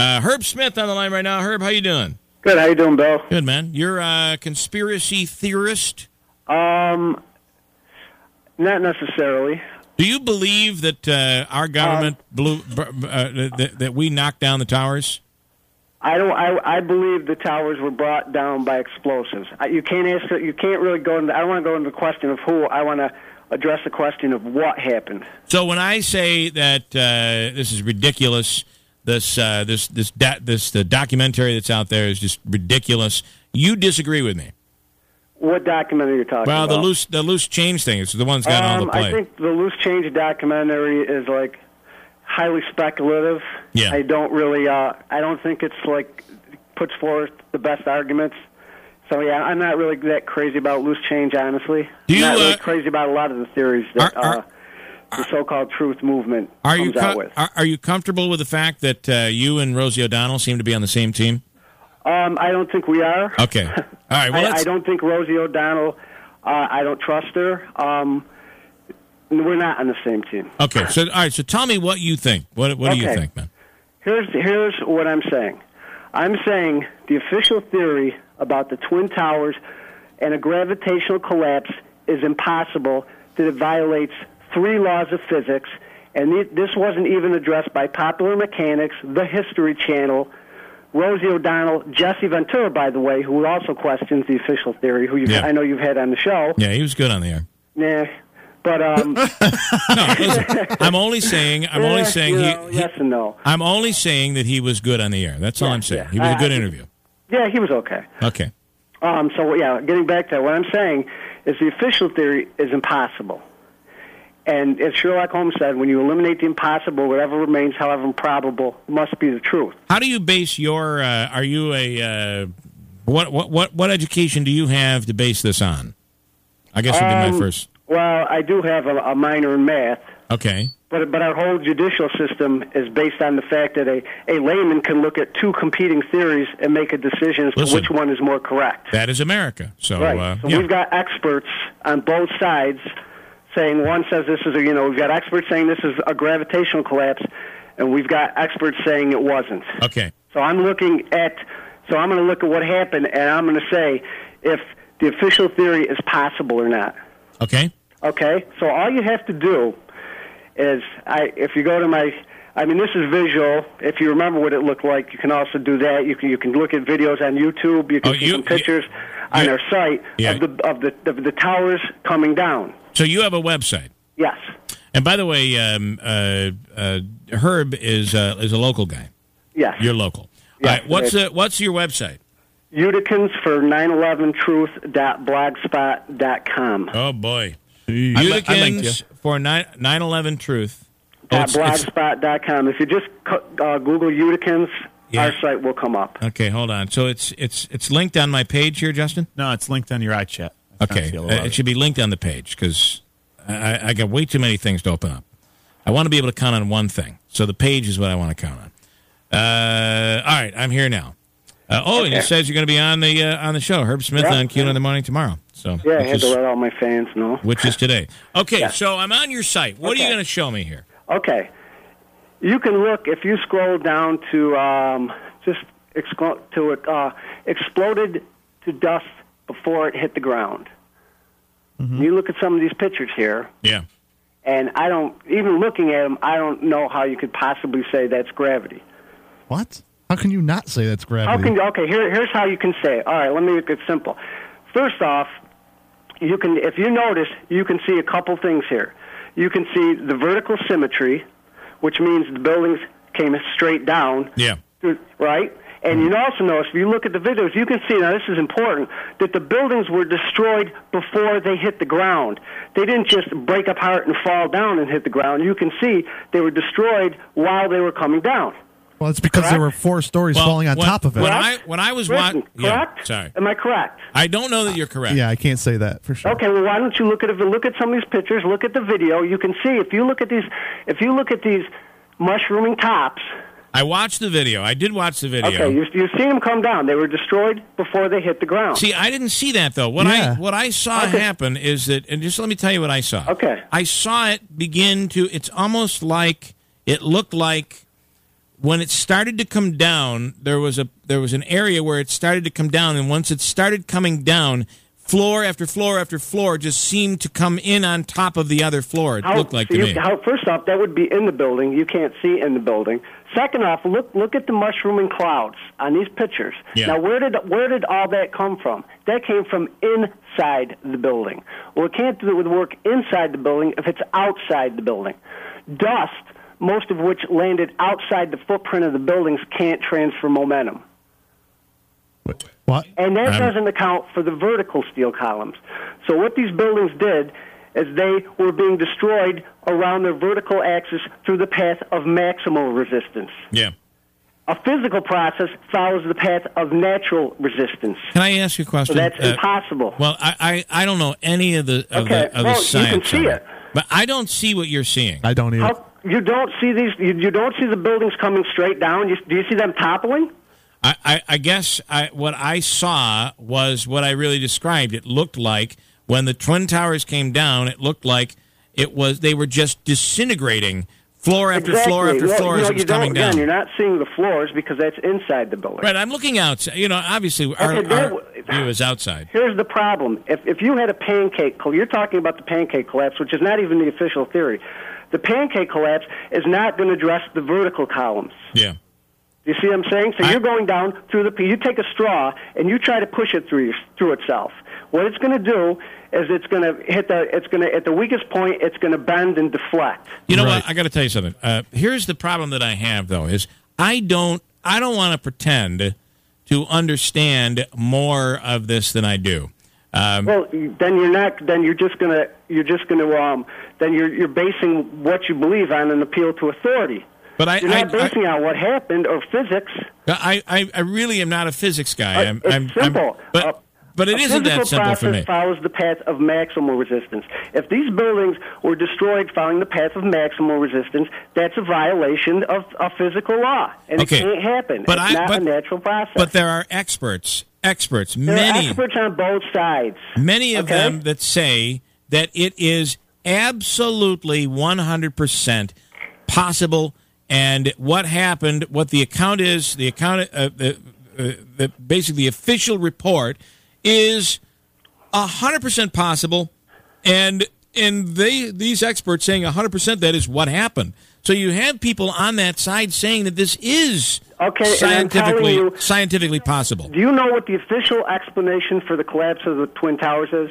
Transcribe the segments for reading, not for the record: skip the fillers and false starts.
Herb Smith on the line right now. Herb, how you doing? Good. How you doing, Bill? Good, man. You're a conspiracy theorist? Not necessarily. Do you believe that our government that we knocked down the towers? I don't. I believe the towers were brought down by explosives. You can't answer. You can't really go into. I don't want to go into the question of who. I want to address the question of what happened. So when I say that this is ridiculous, the documentary that's out there is just ridiculous, you disagree with me. What documentary are you talking about? Well, the loose change thing is the one that's got all the play. I think the loose change documentary is like highly speculative. Yeah. I don't really. I don't think it's like puts forth the best arguments. So yeah, I'm not really that crazy about loose change, honestly. I'm not really crazy about a lot of the theories that the so-called truth movement comes out with. Are you comfortable with the fact that you and Rosie O'Donnell seem to be on the same team? I don't think we are. Okay. All right. Well, I don't think Rosie O'Donnell. I don't trust her. We're not on the same team. Okay. So all right. So tell me what you think. What do you think, man? Here's what I'm saying. I'm saying the official theory about the Twin Towers and a gravitational collapse is impossible, that it violates 3 laws of physics, and this wasn't even addressed by Popular Mechanics, the History Channel, Rosie O'Donnell, Jesse Ventura, by the way, who also questions the official theory, who I know you've had on the show. Yeah, he was good on the air. Yeah. But no, listen, I'm only saying yes and no. I'm only saying that he was good on the air. That's all I'm saying. He was a good interview. Yeah, he was okay. Okay. So yeah, getting back to that, what I'm saying is the official theory is impossible. And as Sherlock Holmes said, when you eliminate the impossible, whatever remains, however improbable, must be the truth. How do you base your? Are you a what education do you have to base this on? I guess would be my first. Well, I do have a minor in math. Okay. But our whole judicial system is based on the fact that a layman can look at 2 competing theories and make a decision as to which one is more correct. That is America. So, right. We've got experts on both sides saying one says this is we've got experts saying this is a gravitational collapse, and we've got experts saying it wasn't. Okay. So I'm going to look at what happened, and I'm going to say if the official theory is possible or not. Okay. Okay. So all you have to do is, if you go to this is visual. If you remember what it looked like, you can also do that. You can look at videos on YouTube. You can see some pictures on our site of the towers coming down. So you have a website? Yes. And by the way, Herb is a local guy. Yes. You're local. Yes. All right. What's your website? Uticans for 911truth.blogspot.com. Oh boy. Uticans for 911truth. .blogspot.com. If you just Google Uticans, our site will come up. Okay, hold on. So it's linked on my page here, Justin? No, it's linked on your iChat. Okay, it should be linked on the page because I got way too many things to open up. I want to be able to count on one thing. So the page is what I want to count on. All right, I'm here now. And it says you're going to be on the show, Herb Smith on Q in the morning tomorrow. So yeah, I had to let all my fans know. Which is today. Okay, so I'm on your site. What are you going to show me here? Okay, you can look if you scroll down to exploded to dust before it hit the ground. Mm-hmm. You look at some of these pictures here. Yeah. And even looking at them, I don't know how you could possibly say that's gravity. What? How can you not say that's gravity? Here's how you can say it. All right, let me make it simple. First off, if you notice, you can see a couple things here. You can see the vertical symmetry, which means the buildings came straight down. Yeah. Right? And you also notice, if you look at the videos, you can see, now this is important, that the buildings were destroyed before they hit the ground. They didn't just break apart and fall down and hit the ground. You can see they were destroyed while they were coming down. Well, it's because there were 4 stories falling on top of it. When I was watching... Correct? Sorry. Am I correct? I don't know that you're correct. Yeah, I can't say that for sure. Okay, well, why don't you look at some of these pictures, look at the video. You can see, if you look at these mushrooming tops... I watched the video. I did watch the video. Okay, you've seen them come down. They were destroyed before they hit the ground. See, I didn't see that, though. What I saw happen is that, and just let me tell you what I saw. Okay. I saw it begin to, it's almost like, it looked like when it started to come down, there was an area where it started to come down, and once it started coming down, floor after floor after floor just seemed to come in on top of the other floor. It looked like to me. First off, that would be in the building. You can't see in the building. Second off, look at the mushrooming clouds on these pictures. Yeah. Now, where did all that come from? That came from inside the building. Well, it can't do it with work inside the building if it's outside the building. Dust, most of which landed outside the footprint of the buildings, can't transfer momentum. What? And that doesn't account for the vertical steel columns. So what these buildings did is they were being destroyed around their vertical axis through the path of maximal resistance. Yeah. A physical process follows the path of natural resistance. Can I ask you a question? So that's impossible. Well, I don't know any of the the science. You can see it. But I don't see what you're seeing. I don't either. You don't see these. You don't see the buildings coming straight down. Do you see them toppling? I guess what I saw was what I really described. It looked like when the Twin Towers came down, it looked like they were just disintegrating floor after floor after floor as it was coming down. Again, you're not seeing the floors because that's inside the building. Right, I'm looking outside. Obviously our view is outside. Here's the problem. If you had a pancake, you're talking about the pancake collapse, which is not even the official theory. The pancake collapse is not going to address the vertical columns. Yeah. You see what I'm saying? So you're going down through you take a straw and you try to push it through itself. What it's going to do is it's going to hit at the weakest point, it's going to bend and deflect. You know what? I got to tell you something. Here's the problem that I have though is I don't want to pretend to understand more of this than I do. Well, then you're not. Then you're just gonna. Then you're basing what you believe on an appeal to authority. But you're not basing on what happened or physics. I really am not a physics guy. It's simple. But it isn't that simple for me. A physical process follows the path of maximal resistance. If these buildings were destroyed following the path of maximal resistance, that's a violation of a physical law, and it can't happen. It's not a natural process. But there are experts, there are experts on both sides. Many of them that say that it is absolutely 100% possible. And what happened, what the account is, basically the official report is 100% possible, and these experts saying 100% that is what happened. So you have people on that side saying that this is scientifically possible. Do you know what the official explanation for the collapse of the Twin Towers is?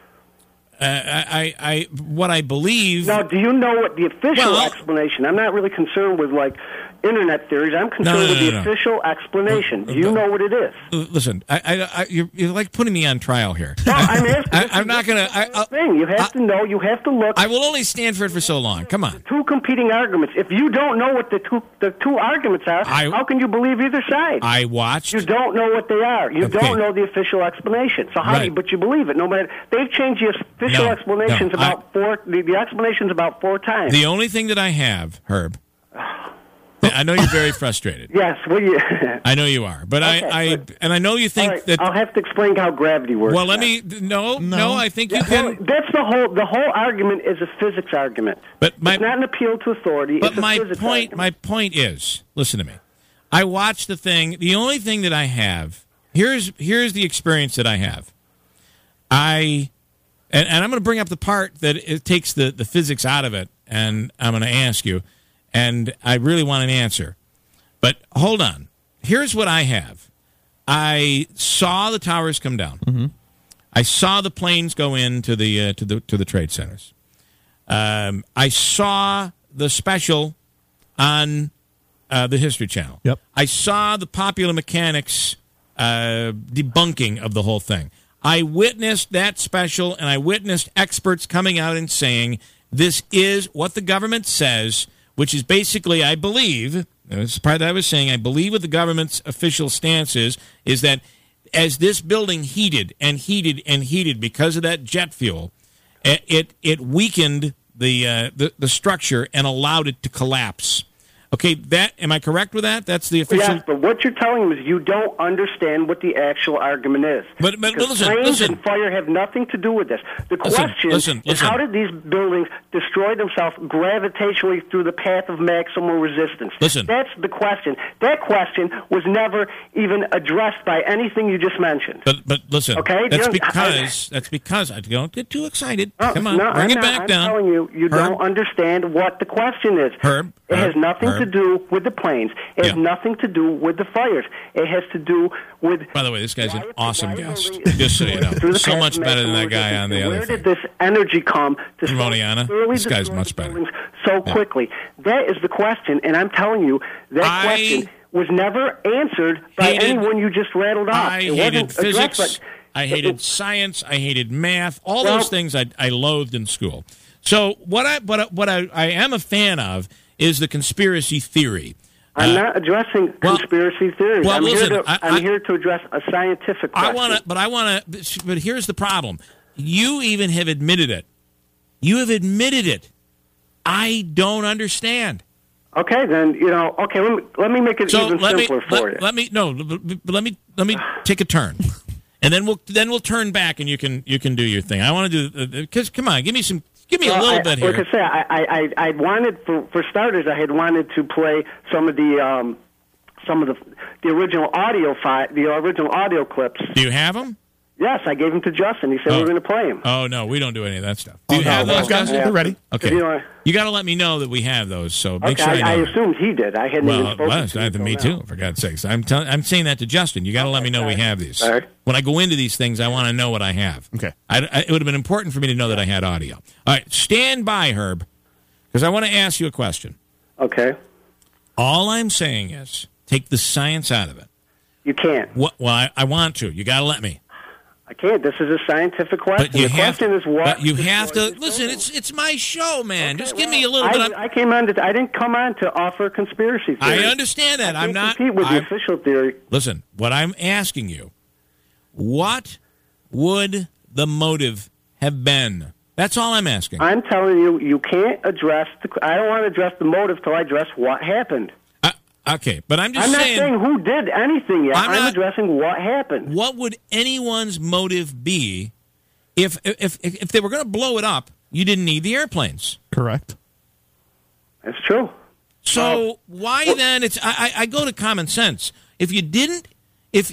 What I believe. Now, do you know what the official explanation? I'm not really concerned with internet theories. I'm concerned with the official explanation. Do you know what it is? Listen, you're like putting me on trial here. No, I'm asking. I'm not going to. You have to know. You have to look. I will only stand for it for so long. Come on. Two competing arguments. If you don't know what the two arguments are, how can you believe either side? I watched. You don't know what they are. You don't know the official explanation. So how do you? But you believe it. No matter they've changed the official explanations about four. The explanations about 4 times. The only thing that I have, Herb. I know you're very frustrated. Yes, I know you are, but I know you think that I'll have to explain how gravity works. Well, let me. No. I think you can. That's the whole argument is a physics argument. But it's not an appeal to authority. But it's a physics argument. My point is, listen to me. I watched the thing. The only thing that I have here's the experience that I have. And I'm going to bring up the part that it takes the physics out of it, and I'm going to ask you. And I really want an answer. But hold on. Here's what I have. I saw the towers come down. Mm-hmm. I saw the planes go into the to the trade centers. I saw the special on the History Channel. Yep. I saw the Popular Mechanics debunking of the whole thing. I witnessed that special, and I witnessed experts coming out and saying this is what the government says, which is basically, I believe, this is the part that I was saying, I believe what the government's official stance is that as this building heated and heated and heated because of that jet fuel, it weakened the structure and allowed it to collapse. Okay, am I correct with that? That's the official. Yes, but what you're telling him is you don't understand what the actual argument is. But because listen, flames and fire have nothing to do with this. The question is how did these buildings destroy themselves gravitationally through the path of maximal resistance? Listen. That's the question. That question was never even addressed by anything you just mentioned. But listen, okay? that's because I don't get too excited. Come on, no, bring it back down. I'm telling you, you don't understand what the question is. Herb, it has nothing to do with the planes. It has nothing to do with the fires. It has to do with... By the way, this guy's an awesome guest. Just so you know. So much better than that guy on the other thing. Where did this energy come to Moniana? This guy's much better. So quickly? That is the question, and I'm telling you, that question was never answered by anyone you just rattled off. I hated physics. I hated science. I hated math. All those things I loathed in school. So what I am a fan of is the conspiracy theory. I'm not addressing conspiracy theories. Well, I'm here to address a scientific question. But here's the problem. You even have admitted it. You have admitted it. I don't understand. Okay, then Okay, let me make it even simpler for you. Let me take a turn, and then we'll turn back, and you can do your thing. I want to do because come on, give me a little bit here. Like I say, I wanted for starters, I had wanted to play some of the original audio the original audio clips. Do you have them? Yes, I gave them to Justin. He said we were going to play them. Oh no, we don't do any of that stuff. Do you have those guys? They're ready. Okay, you got to let me know that we have those. So make sure I assumed he did. I hadn't even spoken to him. Me too. For God's sakes, I'm saying that to Justin. You got to let me know we have these. All right. When I go into these things, I want to know what I have. Okay. It would have been important for me to know that I had audio. All right, stand by, Herb, because I want to ask you a question. Okay. All I'm saying is take the science out of it. You can't. Well, I want to. You got to let me. I can't. This is a scientific question. The question is what. But you have to listen. It's my show, man. Okay, just give me a little bit. I came on. I didn't come on to offer conspiracy theory. I understand that. I'm not compete with the official theory. Listen, what I'm asking you, what would the motive have been? That's all I'm asking. I'm telling you, you can't address. I don't want to address the motive till I address what happened. Okay, but I'm not saying who did anything yet. I'm addressing what happened. What would anyone's motive be if they were going to blow it up? You didn't need the airplanes. Correct. That's true. So why then? I go to common sense. If you didn't, if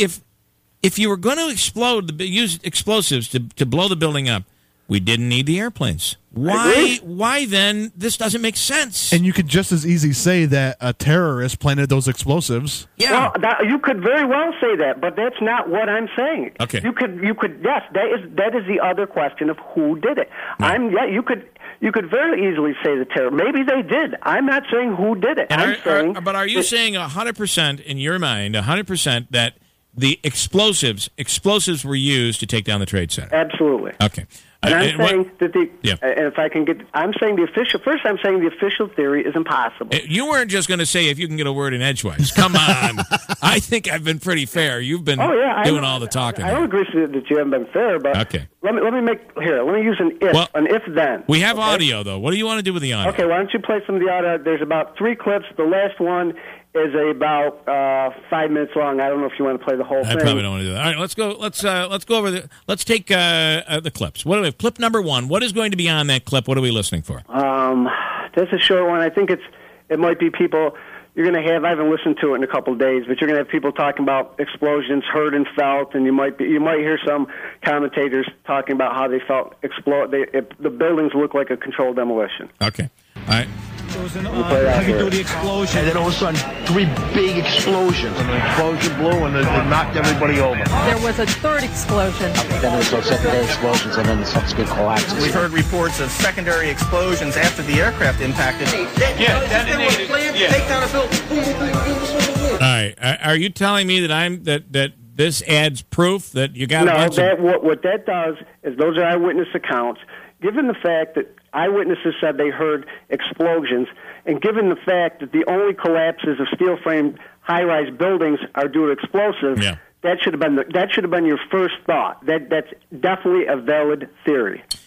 you were going to use explosives to blow the building up, we didn't need the airplanes. Why then this doesn't make sense? And you could just as easy say that a terrorist planted those explosives. Yeah. Well, you could very well say that, but that's not what I'm saying. Okay. You could yes, that is the other question of who did it. Right. You could very easily say the terror. Maybe they did. I'm not saying who did it. But are you saying 100% in your mind, 100% that the explosives were used to take down the Trade Center? Absolutely. Okay. And I'm saying that if I can get, I'm saying I'm saying the official theory is impossible. You weren't just going to say if you can get a word in edgewise. Come on. I think I've been pretty fair. You've been doing all the talking. I don't agree that you haven't been fair, but okay. Let me use an if then. We have audio though. What do you want to do with the audio? Okay, why don't you play some of the audio? There's about 3 clips. The last one is about 5 minutes long. I don't know if you want to play the whole thing. I probably don't want to do that. All right, let's go. Let's go over let's take the clips. What do we have? Clip number 1. What is going to be on that clip? What are we listening for? That's a short one. I think it might be people you're going to have. I haven't listened to it in a couple of days, but you're going to have people talking about explosions heard and felt, and you might hear some commentators talking about how they felt the buildings look like a controlled demolition. Okay. All right. There was an heavy-duty explosion. And then all of a sudden, 3 big explosions. And the explosion blew, and it knocked everybody over. There was a 3rd explosion. Then there was those secondary explosions, and then the subsequent collapses. We've heard reports of secondary explosions after the aircraft impacted. Detonated. Take down a building. All right. Are you telling me that this adds proof that you got what that does is those are eyewitness accounts. Given the fact that eyewitnesses said they heard explosions, and given the fact that the only collapses of steel-framed high-rise buildings are due to explosives, that should have been your first thought. That's definitely a valid theory.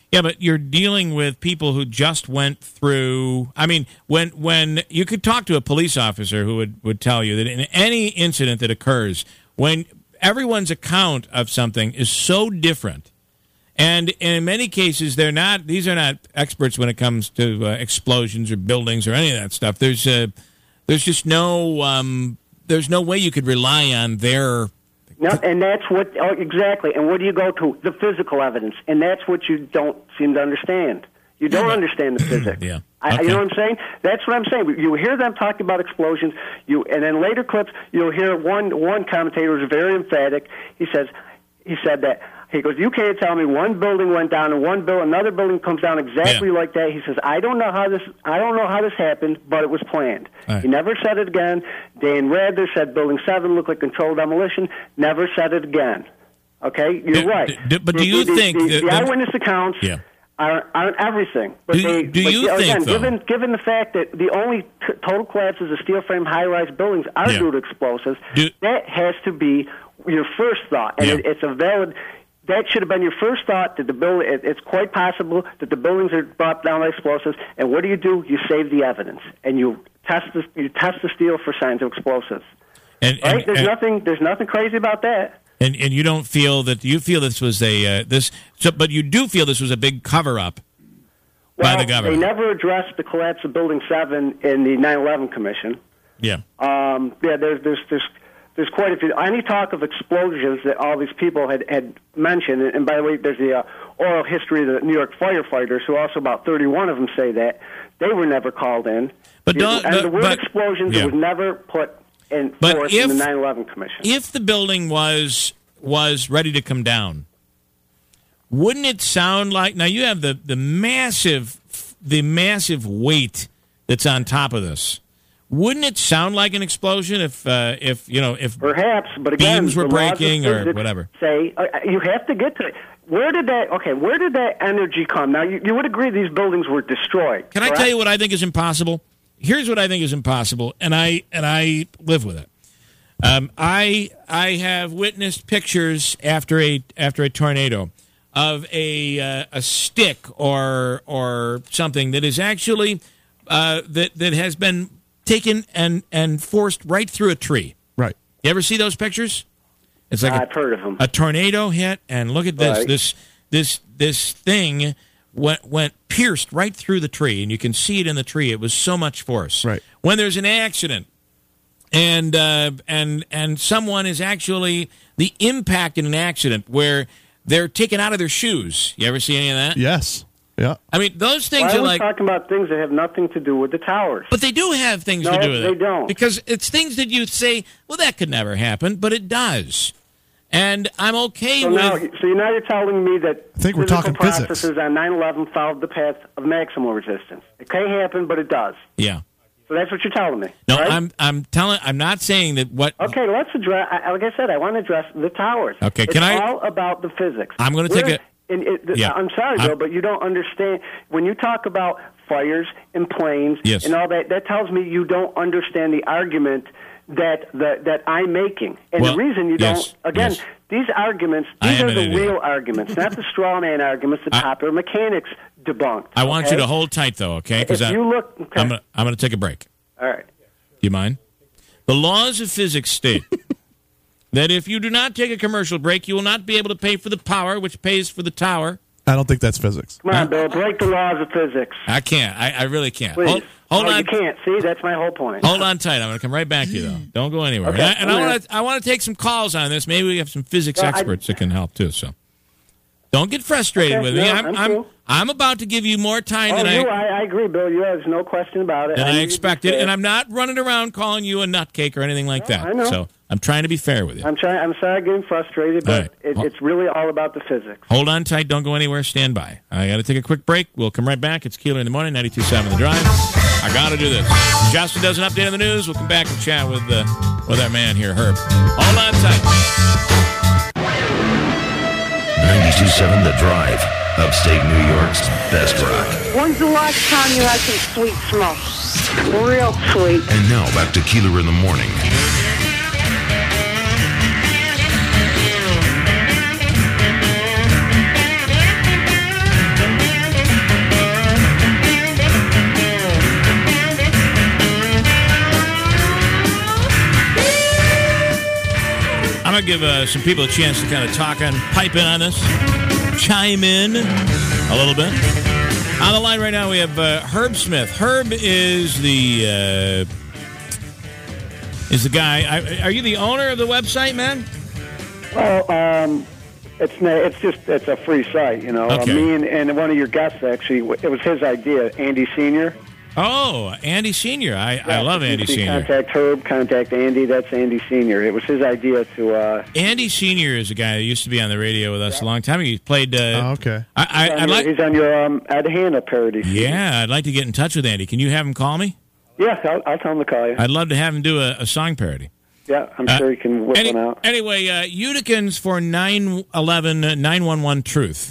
Yeah, but you're dealing with people who just went through. I mean, when you could talk to a police officer who would tell you that in any incident that occurs, when everyone's account of something is so different, and in many cases these are not experts when it comes to explosions or buildings or any of that stuff. There's just no there's no way you could rely on their. No, and that's what exactly. And what do you go to? The physical evidence, and that's what you don't seem to understand. You don't understand the physics. Yeah, You know what I'm saying? That's what I'm saying. You hear them talking about explosions. And then later clips, you'll hear one commentator was very emphatic. He said that. He goes, you can't tell me one building went down and another building comes down exactly like that. He says, I don't know how this happened, but it was planned. Right. He never said it again. Dan Rather said Building 7 looked like controlled demolition. Never said it again. Okay, you're right. But do you think the eyewitness accounts aren't everything? But do you think, though? Given the fact that the only total collapses of steel frame high-rise buildings are due to explosives, that has to be your first thought, and it's a valid. That should have been your first thought, that it's quite possible that the buildings are brought down by explosives. And what do? You save the evidence, and you test the steel for signs of explosives. Right? There's nothing crazy about that. And you don't feel that this was but you do feel this was a big cover up by the government. They never addressed the collapse of Building 7 in the 9/11 Commission. Yeah. There's quite a few. Any talk of explosions that all these people had mentioned, and by the way, there's the oral history of the New York firefighters, who also about 31 of them say that they were never called in. The word explosions was never put in force in the 9/11 Commission. If the building was ready to come down, wouldn't it sound like? Now you have the massive weight that's on top of this. Wouldn't it sound like an explosion if perhaps, but again, beams were breaking or whatever? Say you have to get to it. Where did that energy come? Now you would agree these buildings were destroyed. Can I tell you what I think is impossible? Here's what I think is impossible, and I live with it. I have witnessed pictures after a tornado of a stick or something that is actually that has been taken and forced right through a tree. Right. You ever see those pictures? It's like I've heard of them. A tornado hit, and look at this. Right. This thing went pierced right through the tree, and you can see it in the tree. It was so much force. Right. When there's an accident, and someone is actually the impact in an accident where they're taken out of their shoes. You ever see any of that? Yes. Yeah. I mean, those things are like... talking about things that have nothing to do with the towers. But they do have things to do with it. No, they don't. Because it's things that you say, well, that could never happen, but it does. And I'm okay with... Now you're telling me that I think we're talking processes physics. on 9/11 followed the path of maximum resistance. It can happen, but it does. Yeah. So that's what you're telling me. No, right? I'm not saying that what... Okay, let's address... Like I said, I want to address the towers. Okay, it's all about the physics. I'm going to take it... I'm sorry, Bill, but you don't understand. When you talk about fires and planes and all that, that tells me you don't understand the argument that I'm making. And the reason you don't, again, these arguments, these are the real arguments, not the straw man arguments that popular mechanics debunked. I want you to hold tight, though, okay? Because I'm going to take a break. All right. Do you mind? The laws of physics state that if you do not take a commercial break, you will not be able to pay for the power, which pays for the tower. I don't think that's physics. Come on, Bill. Break the laws of physics. I can't. I really can't. Please. Hold on. You can't. See, that's my whole point. Hold on tight. I'm going to come right back to you, though. Don't go anywhere. Okay. And I want to take some calls on this. Maybe we have some physics experts that can help, too. So don't get frustrated with me. I'm about to give you more time than I agree, Bill. There's no question about it. Than I expected. And I'm not running around calling you a nutcake or anything like that. I know. So I'm trying to be fair with you. I'm sorry getting frustrated, but it's really all about the physics. Hold on tight. Don't go anywhere. Stand by. I got to take a quick break. We'll come right back. It's Keeler in the Morning, 92.7 The Drive. I got to do this. Justin does an update on the news. We'll come back and chat with our man here, Herb. Hold on tight. 92.7 The Drive. Upstate New York's best rock. When's the last time you had some sweet smoke? Real sweet. And now back to Keeler in the Morning. I'm going to give some people a chance to kind of talk and pipe in on this, chime in a little bit. On the line right now, we have Herb Smith. Herb is the guy. Are you the owner of the website, man? Well, it's a free site, you know. Okay. Me and one of your guests, actually, it was his idea, Andy Senior. Oh, Andy Senior. I love Andy Senior. Contact Herb, contact Andy. That's Andy Senior. It was his idea to... Andy Senior is a guy that used to be on the radio with us a long time. He played... okay. He's on your Ed Hanna parody. Yeah, I'd like to get in touch with Andy. Can you have him call me? Yeah, I'll tell him to call you. I'd love to have him do a song parody. Yeah, I'm sure he can whip one out. Anyway, Uticans for 911 Truth.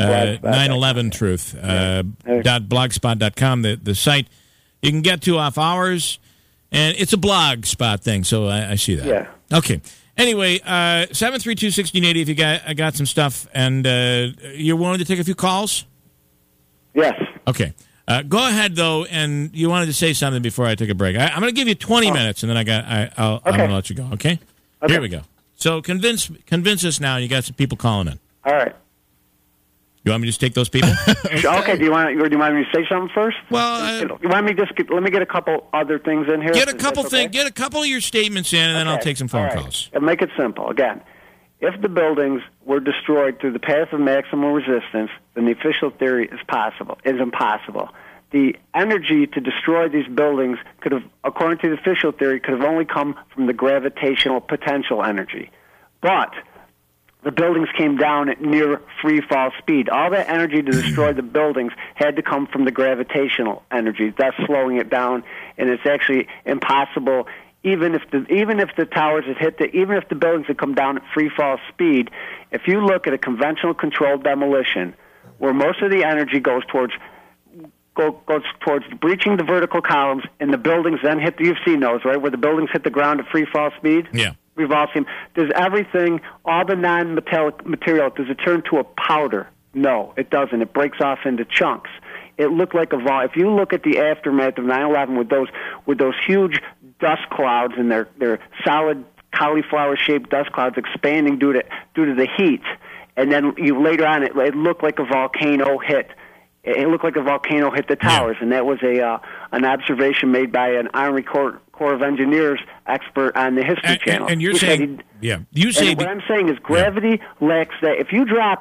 911 Truth. .blogspot.com, the site you can get to off hours, and it's a blog spot thing, so I see that. Yeah. Okay. Anyway, 732-1680 if you got some stuff, and you're willing to take a few calls? Yes. Okay. Go ahead, though, and you wanted to say something before I take a break. I'm going to give you 20 minutes, and then I'm going to let you go, okay? Here we go. So convince us now. You got some people calling in. All right. You want me to just take those people? Okay. Do you want me to say something first? Well, you want me to let me get a couple other things in here. Get a couple of your statements in, and then I'll take some phone calls. And make it simple. Again, if the buildings were destroyed through the path of maximum resistance, then the official theory is impossible. The energy to destroy these buildings could have, according to the official theory, could have only come from the gravitational potential energy. But the buildings came down at near free fall speed. All that energy to destroy the buildings had to come from the gravitational energy, thus slowing it down, and it's actually impossible. Even if the towers had even if the buildings had come down at free fall speed, if you look at a conventional controlled demolition, where most of the energy goes towards breaching the vertical columns, and the buildings then hit. You've seen those, right? Where the buildings hit the ground at free fall speed. Yeah, we've all seen. Does everything, all the non-metallic material, does it turn to a powder? No, it doesn't. It breaks off into chunks. It looked like a vol. If you look at the aftermath of 9/11 with those huge dust clouds and their solid cauliflower-shaped dust clouds expanding due to the heat, and then later on it looked like a volcano hit. It looked like a volcano hit the towers, and that was an observation made by an Army Corps of Engineers expert on the History Channel. And you're saying, what I'm saying is gravity lacks that. If you drop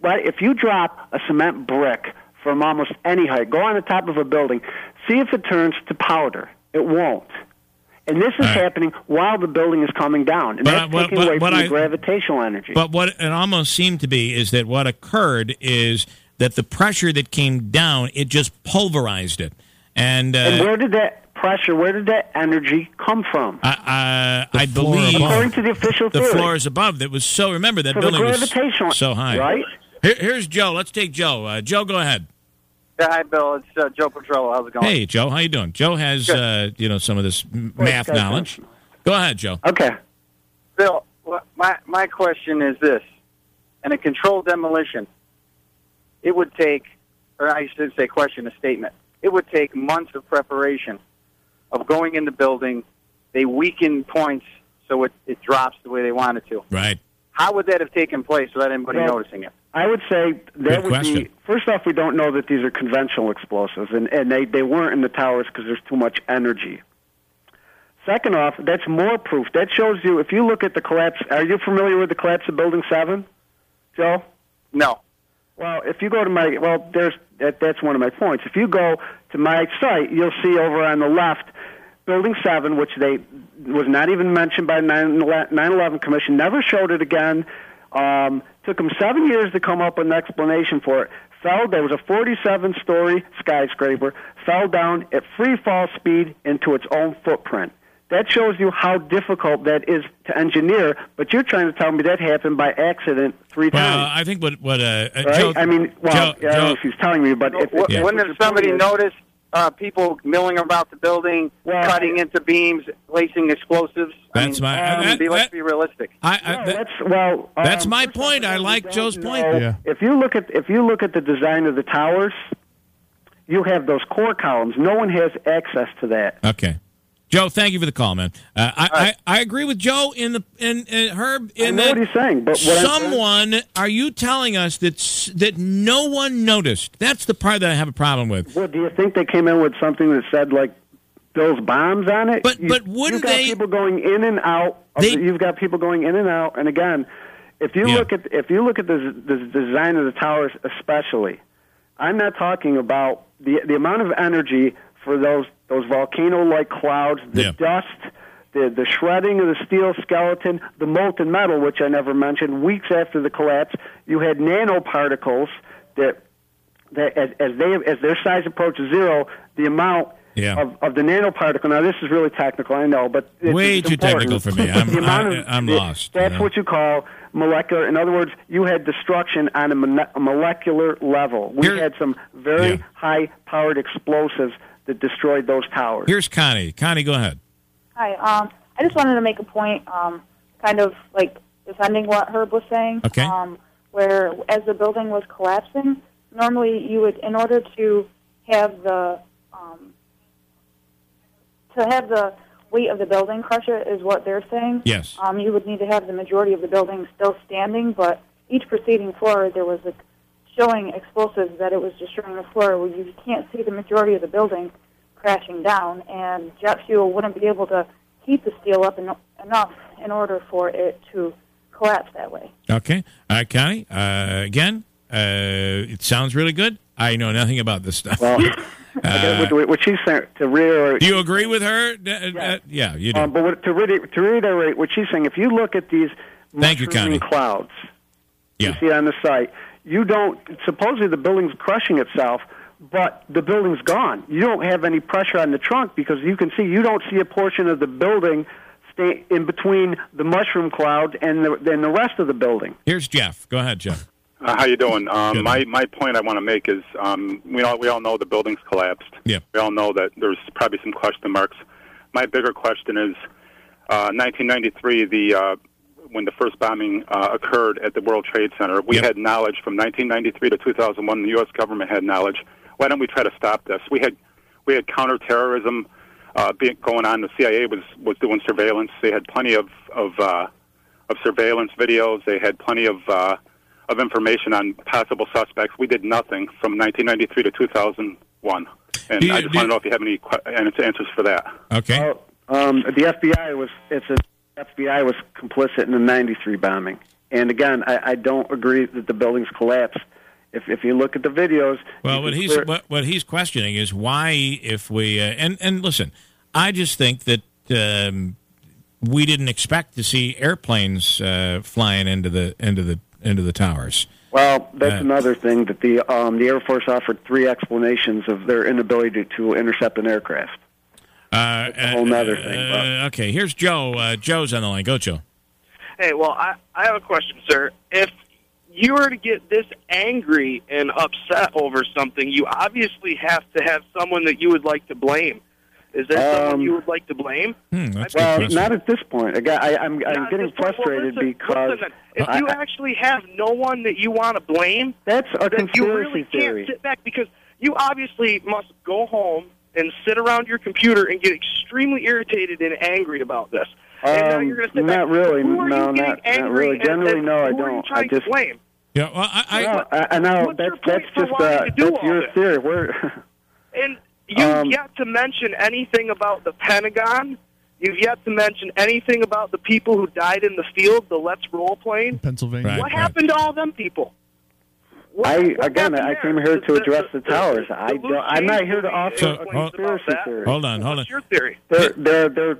a cement brick from almost any height, go on the top of a building, see if it turns to powder. It won't. And this is happening while the building is coming down, and that's taking away from the gravitational energy. But what it almost seemed to be is that what occurred is that the pressure that came down, it just pulverized it. And where did that energy come from? I believe, according to the official theory, the floors above. That was so. Remember that building was so high. Right. Here's Joe. Let's take Joe. Joe, go ahead. Yeah, hi, Bill. It's Joe Petrello. How's it going? Hey, Joe. How you doing? Joe has some of this math knowledge. Go ahead, Joe. Okay. Bill, my question is this: in a controlled demolition, it would take, or I should say, a statement. It would take months of preparation of going in the building. They weaken points so it drops the way they want it to. Right. How would that have taken place without anybody noticing it? I would say that would be, first off, we don't know that these are conventional explosives, and they weren't in the towers because there's too much energy. Second off, that's more proof. That shows you, if you look at the collapse, are you familiar with the collapse of Building 7, Joe? No. Well, if you go to that's one of my points. If you go to my site, you'll see over on the left, Building 7, which was not even mentioned by 9/11 Commission, never showed it again. Took them 7 years to come up with an explanation for it. There was a 47-story skyscraper, fell down at free fall speed into its own footprint. That shows you how difficult that is to engineer, but you're trying to tell me that happened by accident 3 times. Well, I think what right? Joe, I mean, I don't know if he's telling me, but wouldn't somebody notice people milling about the building, cutting into beams, placing explosives? Let's be realistic. That's my point. I like Joe's point. Yeah. If you look at the design of the towers, you have those core columns. No one has access to that. Okay. Joe, thank you for the call, man. I agree with Joe in Herb. I know what he's saying, but are you telling us that no one noticed? That's the part that I have a problem with. Well, do you think they came in with something that said like Bill's bombs on it? But wouldn't you've got people going in and out. You've got people going in and out, and again, if you look at the design of the towers, especially, I'm not talking about the amount of energy for those volcano-like clouds, the dust, the shredding of the steel skeleton, the molten metal, which I never mentioned. Weeks after the collapse, you had nanoparticles that as their size approaches zero, the amount of the nanoparticle. Now, this is really technical, I know, but it's too technical for me. I'm lost. That's what you call molecular. In other words, you had destruction on a molecular level. We had some very high-powered explosives that destroyed those towers. Here's Connie. Connie, go ahead. Hi. I just wanted to make a point, kind of like defending what Herb was saying. Okay. Where as the building was collapsing, normally you would, in order to have the weight of the building crush it, is what they're saying. Yes. You would need to have the majority of the building still standing, but each preceding floor there was showing explosives that it was destroying the floor where you can't see the majority of the building crashing down, and jet fuel wouldn't be able to heat the steel up enough in order for it to collapse that way. Okay. All right, Connie. Again, it sounds really good. I know nothing about this stuff. Well, what she's saying, to reiterate... Do you agree with her? Yeah, you do. But to reiterate what she's saying, if you look at these mushrooming clouds you see on the site, you don't... Supposedly the building's crushing itself, but the building's gone. You don't have any pressure on the trunk because you don't see a portion of the building stay in between the mushroom cloud and the rest of the building. Here's Jeff. Go ahead, Jeff. How you doing? My point I want to make is we all know the building's collapsed. Yeah. We all know that there's probably some question marks. My bigger question is 1993, when the first bombing occurred at the World Trade Center. We had knowledge from 1993 to 2001. The U.S. government had knowledge. Why don't we try to stop this? We had counterterrorism going on. The CIA was doing surveillance. They had plenty of surveillance videos. They had plenty of information on possible suspects. We did nothing from 1993 to 2001. And I just want to know if you have any answers for that. Okay. The FBI was complicit in the 93 bombing. And again, I don't agree that the buildings collapsed. If you look at the videos... Well, what he's questioning is why, if we... and listen, I just think that we didn't expect to see airplanes flying into the towers. Well, that's another thing, that the Air Force offered 3 explanations of their inability to intercept an aircraft. That's a whole other thing. Okay, here's Joe. Joe's on the line. Go, Joe. Hey, well, I have a question, sir. If you were to get this angry and upset over something, you obviously have to have someone that you would like to blame. Is there someone you would like to blame? Well, not at this point. I'm getting frustrated because... Listen, if you actually have no one that you want to blame, that's a then you really theory. can't sit back, because you obviously must go home and sit around your computer and get extremely irritated and angry about this. And now you're going to sit back. Not really. No, not really. Generally, no, I don't. I just blame. Yeah, well, I know that's your theory. And you've yet to mention anything about the Pentagon. You've yet to mention anything about the people who died in the field, the Let's Roll plane. Pennsylvania. What happened to all them people? I came here to address the towers. I'm not here to offer a conspiracy theory. Hold on. What's your theory? They're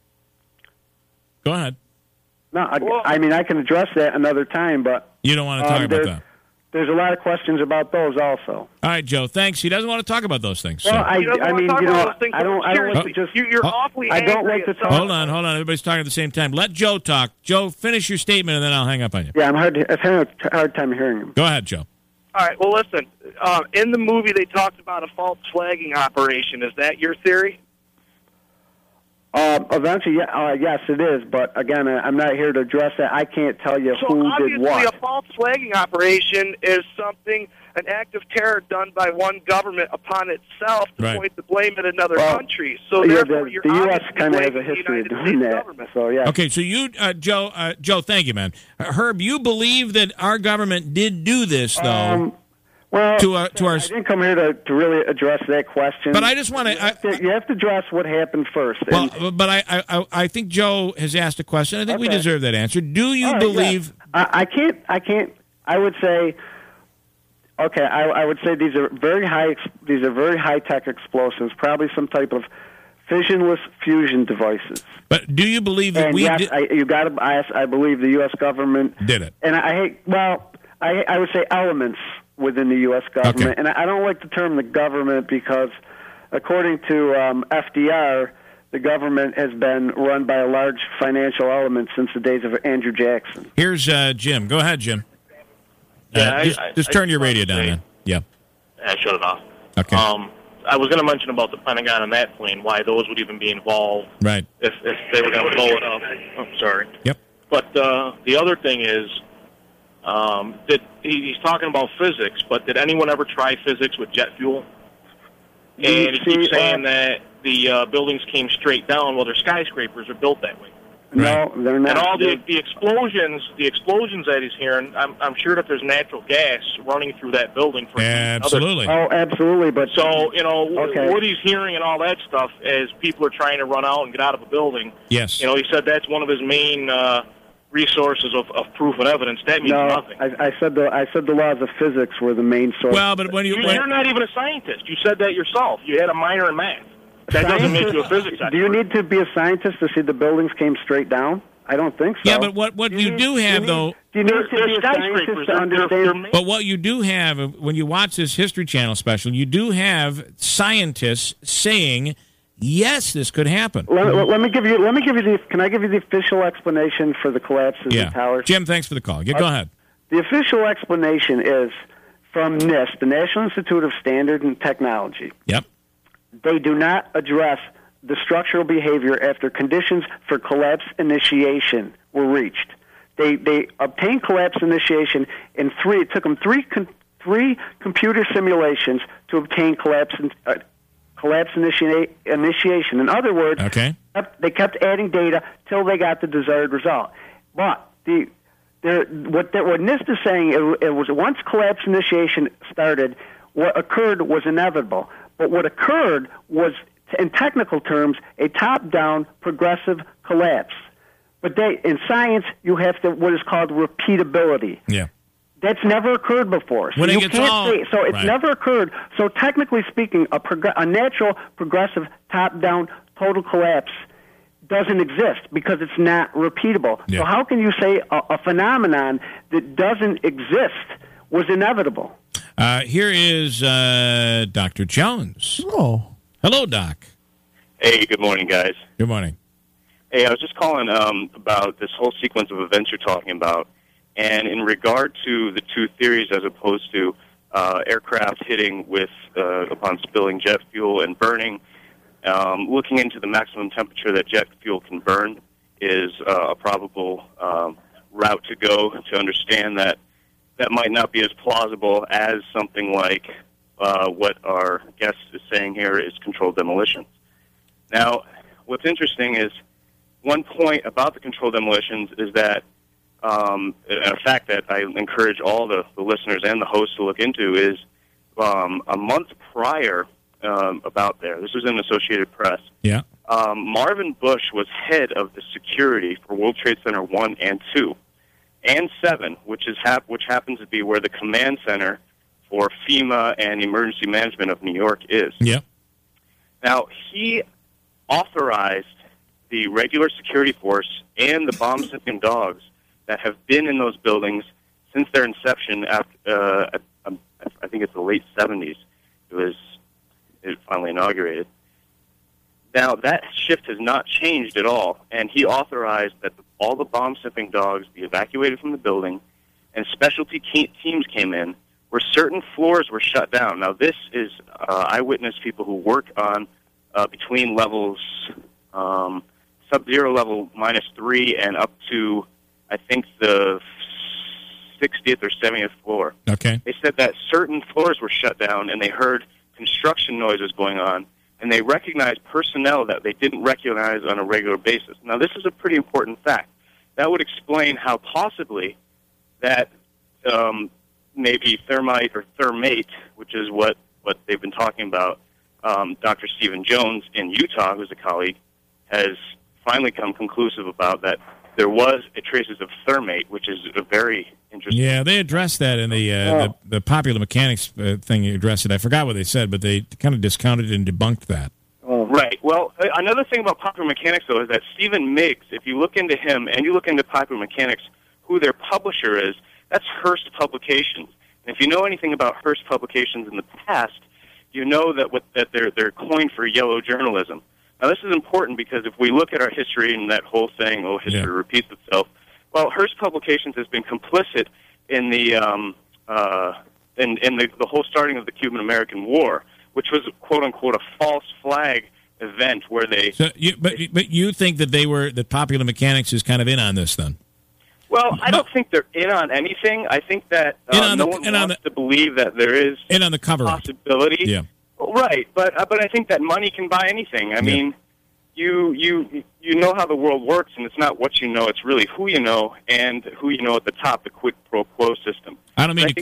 Go ahead. No, I mean, I can address that another time, but... You don't want to talk about that? There's a lot of questions about those also. All right, Joe, thanks. He doesn't want to talk about those things. Well, I mean, you know, I don't like to just... You're awfully angry. I don't like to talk... Hold on. Everybody's talking at the same time. Let Joe talk. Joe, finish your statement, and then I'll hang up on you. Yeah, I've had a hard time hearing him. Go ahead, Joe. All right, well, listen. In the movie, they talked about a false flagging operation. Is that your theory? Eventually, yes, it is. But again, I'm not here to address that. I can't tell you So who obviously did what. a false flagging operation is an act of terror done by one government upon itself to point the blame at another country. So therefore, you're the U.S. obviously kind of has a blaming the history of United doing States that. government. So yeah. Okay, so you, Joe, thank you, man. Herb, you believe that our government did do this, though? Well, to our. I didn't come here to really address that question. But I just want to. You have to address what happened first. Well, but I think Joe has asked a question. I think we deserve that answer. Do you believe? Yeah. I can't. I would say. Okay, I would say these are very high tech explosives, probably some type of fissionless fusion devices. But do you believe that you got to ask? I believe the U.S. government did it. And I would say elements within the U.S. government. Okay. And I don't like the term the government because, according to FDR, the government has been run by a large financial element since the days of Andrew Jackson. Here's Jim. Go ahead, Jim. Just turn your radio down, man. Yeah. I shut it off. Okay. I was going to mention about the Pentagon and that plane, why those would even be involved. Right. If they were going to blow it up. I'm sorry. Yep. But the other thing is, he's talking about physics, but did anyone ever try physics with jet fuel? And he keeps saying that the buildings came straight down. Well, their skyscrapers are built that way. No, they're not. And all the explosions that he's hearing, I'm sure that there's natural gas running through that building. For absolutely. Oh, absolutely. But so what he's hearing and all that stuff as people are trying to run out and get out of a building. Yes. He said that's one of his main resources of proof and evidence. That means nothing. I said the laws of physics were the main source. Well, but you're not even a scientist. You said that yourself. You had a minor in math. That doesn't make you a physics expert. Do you need to be a scientist to see the buildings came straight down? I don't think so. Yeah, but what you do have, though... Do you need to be a scientist to understand... But what you do have, when you watch this History Channel special, you do have scientists saying, yes, this could happen. Let me give you can I give you the official explanation for the collapse of the towers? Jim, thanks for the call. Go ahead. The official explanation is from NIST, the National Institute of Standard and Technology. Yep. They do not address the structural behavior after conditions for collapse initiation were reached. They obtained collapse initiation in it took them three computer simulations to obtain collapse initiation. In other words, they kept adding data till they got the desired result. But what NIST is saying, it was once collapse initiation started, what occurred was inevitable. But what occurred was, in technical terms, a top-down progressive collapse. But in science, you have what is called repeatability. Yeah. That's never occurred before. So you can't say, so it's never occurred. So technically speaking, a natural progressive top-down total collapse doesn't exist because it's not repeatable. Yeah. So how can you say a phenomenon that doesn't exist was inevitable? Here is Dr. Jones. Oh. Hello, Doc. Hey, good morning, guys. Good morning. Hey, I was just calling about this whole sequence of events you're talking about. And in regard to the two theories as opposed to aircraft hitting upon spilling jet fuel and burning, looking into the maximum temperature that jet fuel can burn is a probable route to go to understand that might not be as plausible as something like what our guest is saying here is controlled demolitions. Now, what's interesting is one point about the controlled demolitions is that, and a fact that I encourage all the listeners and the hosts to look into is a month prior about this was in Associated Press. Yeah. Marvin Bush was head of the security for World Trade Center 1 and 2. And 7, which happens to be where the command center for FEMA and Emergency Management of New York is. Yeah. Now, he authorized the regular security force and the bomb-sniffing dogs that have been in those buildings since their inception. I think it's the late 70s. It finally inaugurated. Now, that shift has not changed at all, and he authorized that all the bomb-sniffing dogs be evacuated from the building, and specialty teams came in where certain floors were shut down. Now, this is eyewitness people who work on between levels sub-zero level -3 and up to, I think, the 60th or 70th floor. Okay. They said that certain floors were shut down, and they heard construction noises going on, and they recognized personnel that they didn't recognize on a regular basis. Now, this is a pretty important fact. That would explain how possibly that maybe thermite or thermate, which is what they've been talking about, Dr. Stephen Jones in Utah, who's a colleague, has finally come conclusive about that there was traces of thermate, which is a very interesting. Yeah, they addressed that in the popular mechanics thing. You addressed it. I forgot what they said, but they kind of discounted and debunked that. Right. Well, another thing about popular mechanics, though, is that Stephen Miggs, if you look into him and you look into popular mechanics, who their publisher is, that's Hearst Publications. And if you know anything about Hearst Publications in the past, you know that they're coined for yellow journalism. Now, this is important because if we look at our history and that whole saying, "Oh, history repeats itself," well, Hearst Publications has been complicit in the the whole starting of the Cuban-American War, which was "quote unquote" a false flag event where they. So, but you think that Popular Mechanics is kind of in on this then? Well, I don't think they're in on anything. I think that no one wants to believe that there is in on the cover possibility. Yeah. Right, but I think that money can buy anything. I mean, you know how the world works, and it's not what you know; it's really who you know and who you know at the top. The quid pro quo system. I don't mean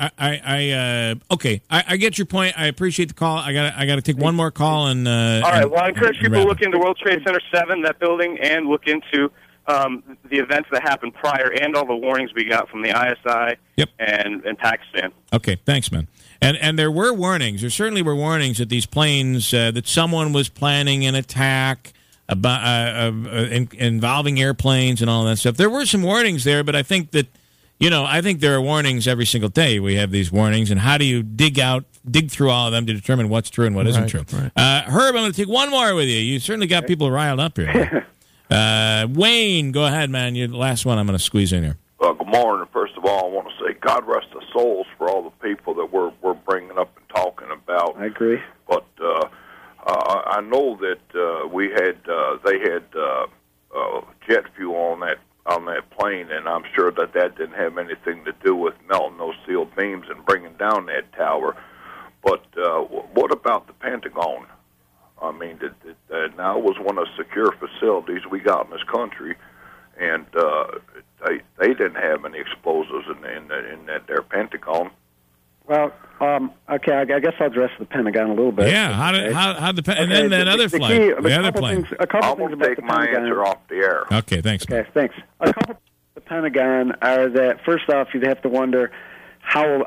to. Okay, I get your point. I appreciate the call. I got to take one more call and. All right. Well, I encourage people to look into World Trade Center 7, that building, and look into the events that happened prior and all the warnings we got from the ISI and Pakistan. Okay, thanks, man. And there were warnings. There certainly were warnings that these planes, that someone was planning an attack about involving airplanes and all that stuff. There were some warnings there, but I think that, I think there are warnings every single day. We have these warnings, and how do you dig through all of them to determine what's true and what isn't true? Right. Herb, I'm going to take one more with you. You certainly got people riled up here. Wayne, go ahead, man. You're the last one I'm going to squeeze in here. Good morning. First of all, I want to say God rest the souls for all the people that we're bringing up and talking about. I agree. But I know that they had jet fuel on that plane, and I'm sure that didn't have anything to do with melting those steel beams and bringing down that tower. But what about the Pentagon? I mean, now it was one of the secure facilities we got in this country, and they didn't have any explosives in their Pentagon. Well, okay, I guess I'll address the Pentagon a little bit. Yeah, how and then that other flight, the other plane. I'm going to take my answer off the air. Okay, thanks. Okay, thanks. A couple of the Pentagon are that, first off, you'd have to wonder how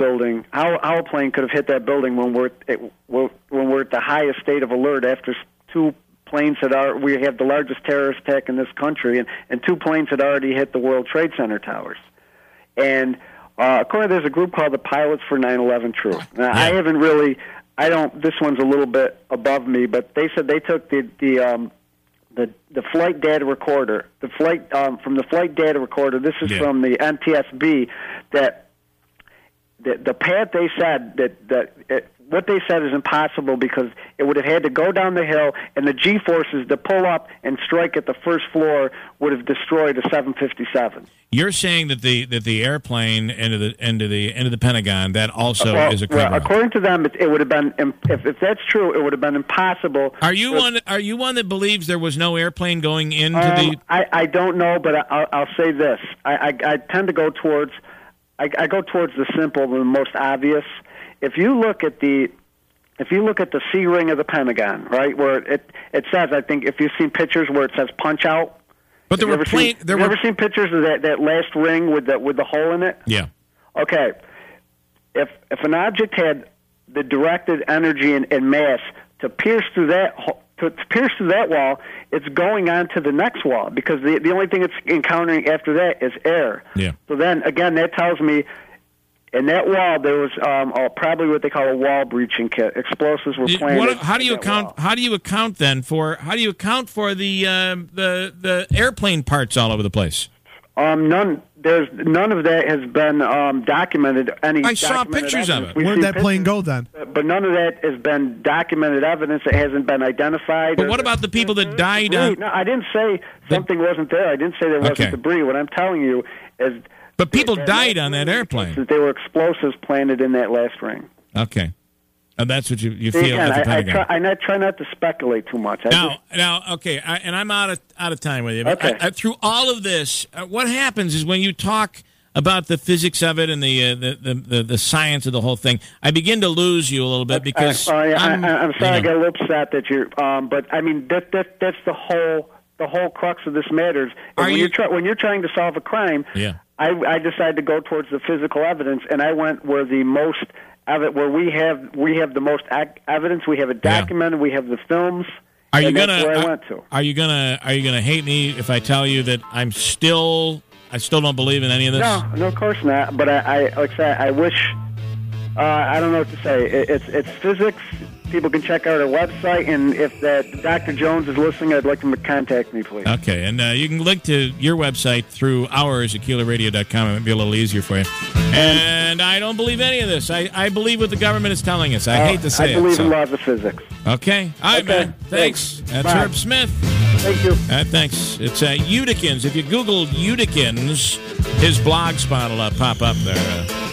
a plane could have hit that building when we're at the highest state of alert after two planes we have the largest terrorist attack in this country, and two planes had already hit the World Trade Center towers. And according, there's a group called the Pilots for 9/11 Truth. Now, this one's a little bit above me, but they said they took the flight data recorder, from the flight data recorder. This is from the NTSB. That the path they said what they said is impossible because it would have had to go down the hill, and the G-forces to pull up and strike at the first floor would have destroyed a 757. You're saying that the airplane into the Pentagon, that also is a cover. According to them, it would have been, if that's true, it would have been impossible. Are you one that believes there was no airplane going into the? I don't know, but I'll say this: I tend to go towards. I go towards the simple, the most obvious. If you look at the C ring of the Pentagon, right, where it says, I think if you've seen pictures where it says punch out. But have you ever seen pictures of that last ring with the hole in it? Yeah. Okay. If an object had the directed energy and mass to pierce through that wall, it's going on to the next wall because the only thing it's encountering after that is air. Yeah. So then again, that tells me in that wall there was probably what they call a wall breaching kit. Explosives were planted. How do you account for the airplane parts all over the place? There's none of that has been documented. I saw pictures of it. Where'd that plane go then? But none of that has been documented evidence. It hasn't been identified. But what about the people that died on? No, I didn't say something wasn't there. I didn't say there wasn't debris. What I'm telling you is. But people died on that airplane. That there were explosives planted in that last ring. Okay. And that's what you feel at the Pentagon. I try not to speculate too much. Now, okay, and I'm out of time with you. But okay. Through all of this, what happens is when you talk about the physics of it and the science of the whole thing, I begin to lose you a little bit because I'm sorry. I got a little upset that you're. But I mean that's the whole crux of this matters. When you're trying to solve a crime, I decided to go towards the physical evidence, and I went where the most. Where we have the most evidence, we have it documented, we have the films. Are you gonna? Where I went to. Are you gonna hate me if I tell you that I still don't believe in any of this? No, of course not. But I like I said, I wish. I don't know what to say. It's physics. People can check out our website, and if Dr. Jones is listening, I'd like him to contact me, please. Okay, and you can link to your website through ours at KeelerRadio.com. It might be a little easier for you. And I don't believe any of this. I believe what the government is telling us. I hate to say it. I believe in laws of physics. Okay. All right, man. Thanks. That's Bye. Herb Smith. Thank you. Thanks. It's Utikins. If you Google Utikins, his blog spot will pop up there.